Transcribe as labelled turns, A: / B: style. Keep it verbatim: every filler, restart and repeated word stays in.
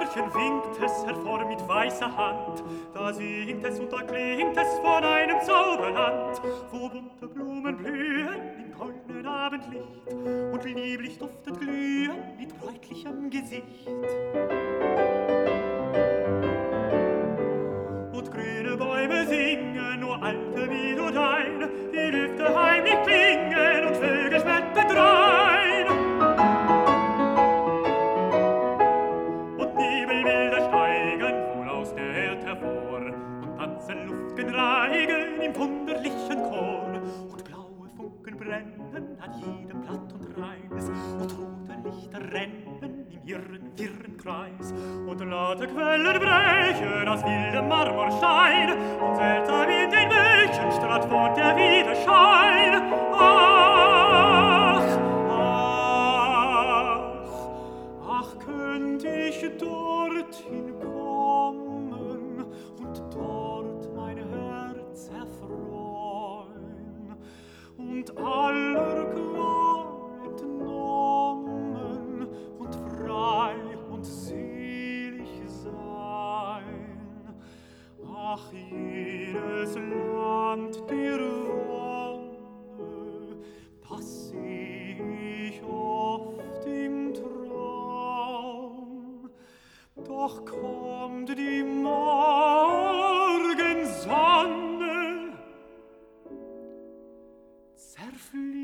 A: Märchen winkt es hervor mit weißer Hand. Da singt es und da klingt es von einem Zauberland, wo bunte Blumen blühen im goldenen Abendlicht und lieblich duftend glühen mit bräutlichem Gesicht. Und grüne Bäume singen, nur alte wie du dein, die Lüfte heimlich klingen und Vögel schmecken drein. Und Nebelbilder steigen wohl aus der Erd hervor und tanzen Luftgen reigen im wunderlichen Chor. Und blaue Funken brennen an jedem Blatt und Reis und rote Lichter rennen im irren, wirren Kreis. Und laute Quellen brechen aus wildem Marmorstein und seltsam in den Bächen strahlt fort der Widerschein. Ach, ach, ach, könnt ich dorthin kommen und dort mein Herz erfreuen und aller Qual entnommen und frei und selig sein. Ach, jedes Land der Wonne, das seh ich oft im Traum. Doch kommt die Morgensonne, zerfließt